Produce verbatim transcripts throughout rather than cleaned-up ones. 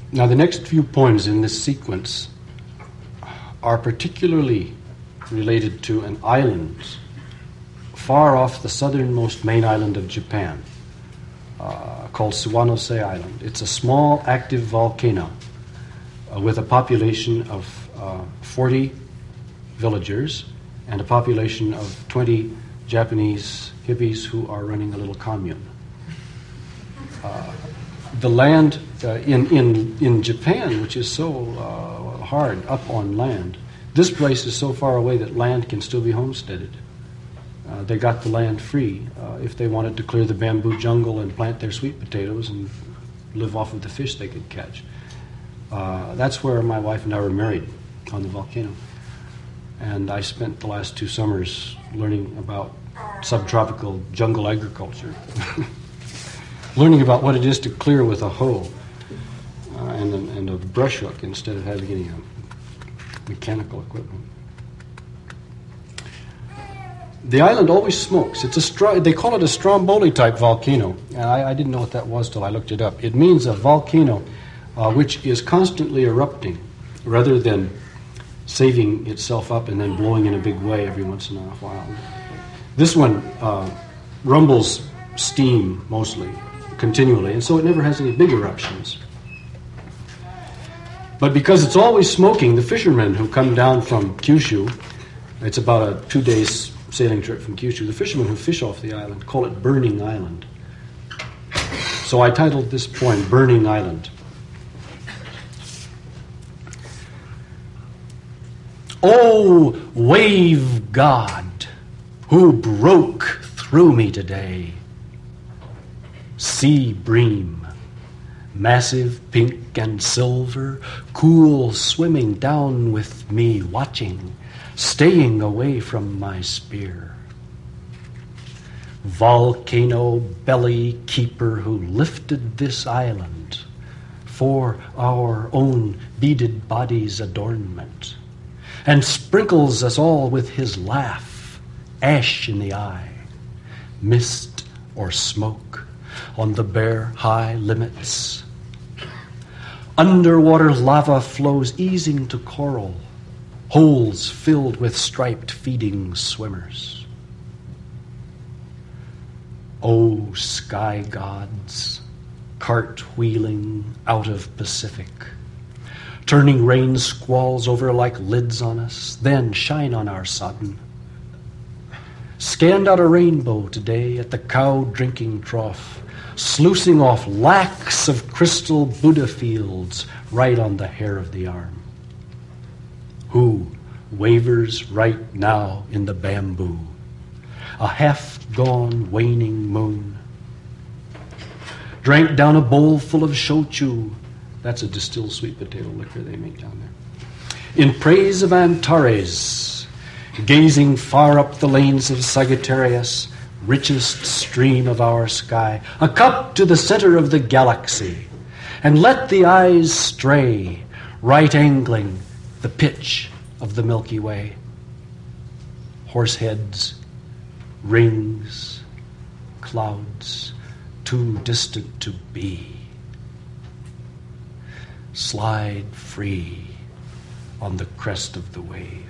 Now, the next few poems in this sequence are particularly related to an island far off the southernmost main island of Japan, uh, called Suwanosei Island. It's a small, active volcano uh, with a population of uh, forty villagers and a population of twenty Japanese hippies who are running a little commune. Uh, the land uh, in, in, in Japan, which is so uh, hard up on land, this place is so far away that land can still be homesteaded. Uh, they got the land free uh, if they wanted to clear the bamboo jungle and plant their sweet potatoes and live off of the fish they could catch. Uh, that's where my wife and I were married, on the volcano. And I spent the last two summers learning about subtropical jungle agriculture. Learning about what it is to clear with a hoe uh, and, a, and a brush hook instead of having any uh, mechanical equipment. The island always smokes. It's a stro- they call it a Stromboli-type volcano. And I, I didn't know what that was till I looked it up. It means a volcano uh, which is constantly erupting rather than saving itself up and then blowing in a big way every once in a while. This one uh, rumbles steam mostly, continually, and so it never has any big eruptions. But because it's always smoking, the fishermen who come down from Kyushu, it's about a two days sailing trip from Kyushu, the fishermen who fish off the island call it Burning Island. So I titled this poem, Burning Island. Oh, wave god, who broke through me today. Sea bream, massive pink and silver, cool swimming down with me, watching, staying away from my spear. Volcano belly keeper who lifted this island for our own beaded body's adornment, and sprinkles us all with his laugh, ash in the eye, mist or smoke on the bare high limits. Underwater lava flows easing to coral, holes filled with striped feeding swimmers. O sky gods, cartwheeling out of Pacific, turning rain squalls over like lids on us, then shine on our sodden. Scanned out a rainbow today at the cow drinking trough, sluicing off lakhs of crystal Buddha fields right on the hair of the arm. Who wavers right now in the bamboo, a half-gone waning moon. Drank down a bowl full of shochu, that's a distilled sweet potato liquor they make down there, in praise of Antares, gazing far up the lanes of Sagittarius, richest stream of our sky, a cup to the center of the galaxy, and let the eyes stray, right angling the pitch of the Milky Way. Horse heads, rings, clouds, too distant to be. Slide free on the crest of the wave.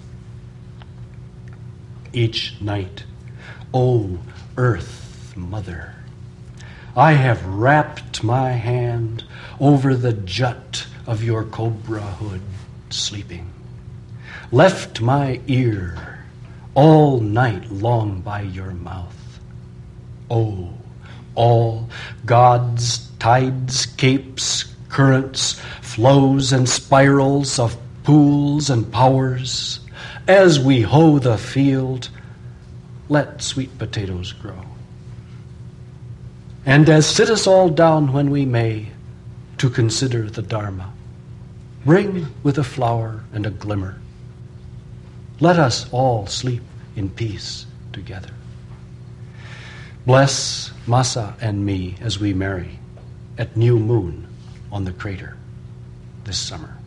Each night, O Earth Mother, I have wrapped my hand over the jut of your cobra hood, sleeping, left my ear all night long by your mouth. Oh, all God's tides, capes, currents, flows, and spirals of pools and powers, as we hoe the field, let sweet potatoes grow. And as sit us all down when we may to consider the Dharma, bring with a flower and a glimmer. Let us all sleep in peace together. Bless Masa and me as we marry at new moon on the crater this summer.